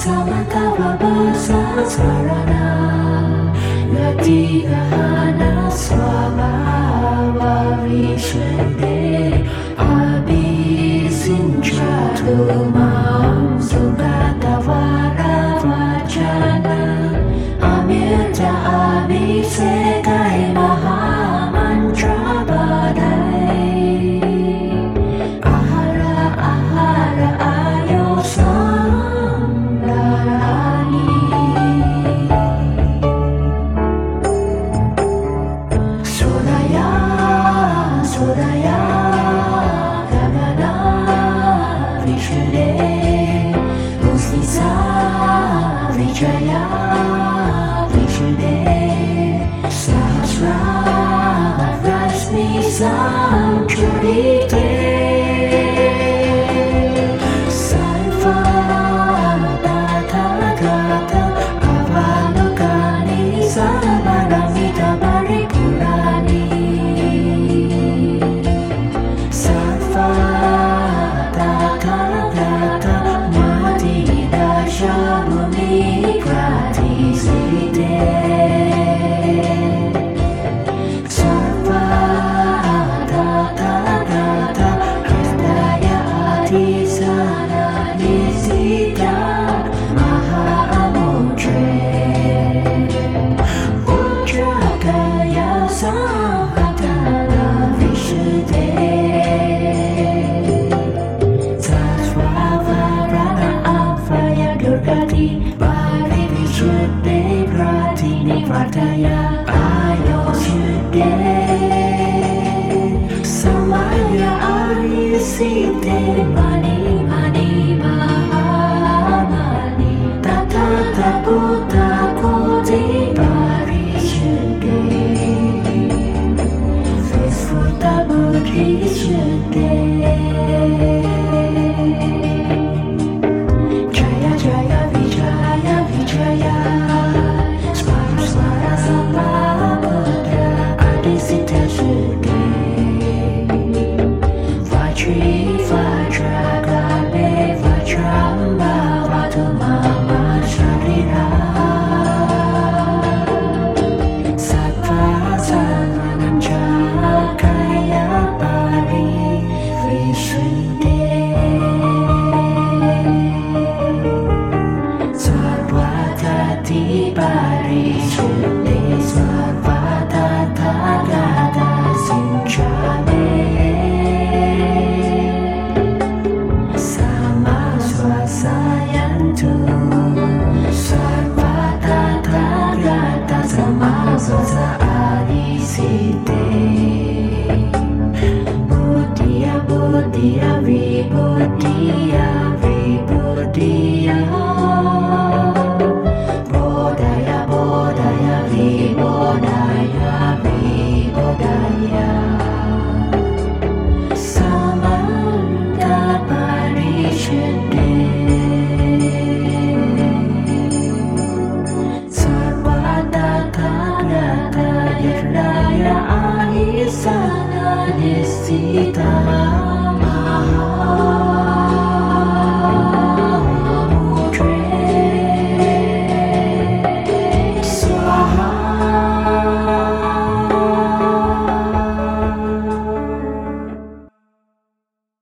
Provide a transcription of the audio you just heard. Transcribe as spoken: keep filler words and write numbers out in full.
Sama-sama bersasarana Latihana swabhava visuddhe Abhisincha tumam sugatavara vajana Amrita abhisekai mahamantra badai Ahara ahara ayo samdarani Sodaya Sodaya Gagana Vishuddhe Usisa Vijaya Vishuddhe Sahasra Rasmi Samchurite Sarva Tathagata Avalokani Samaramita Paripurani Sarva Tathagata Mati Dasha Bhumi Pratisite Sarva Tathagata Hridaya Atisana Nisita Maha Amudre Ujjagaya Sahatana Vishuddhe Satvavavrana Avaya Durgati Pari Vishuddhe Pratini Vartaya Ayoshuddhe Samaya Arisite Mani Mani Mahamani Tatata Buddha Kuti Parishuddhe Visvuddha Buddhishuddhe Jaya Jaya Vijaya Vijaya Swara Swara Sambhabuddha Adisita Shuddhe Vajri Vajra Gabe Vajramba Vatu Mama Sharira Sattva Savanam Chakaya Pari Vishuddhe Sarvatati Parishuddhe Sarvatathagata Sinchane Sama Swasayantu Sarvatathagata Sama Swasa Adisite Buddhiya Buddhiya Vibhuddhiya Vibhuddhiya Bodhaya Bodhaya Vibodhaya Vibodhaya Samanta Parishuddhe Sarvatathagata Yadaya Ahisana Nisita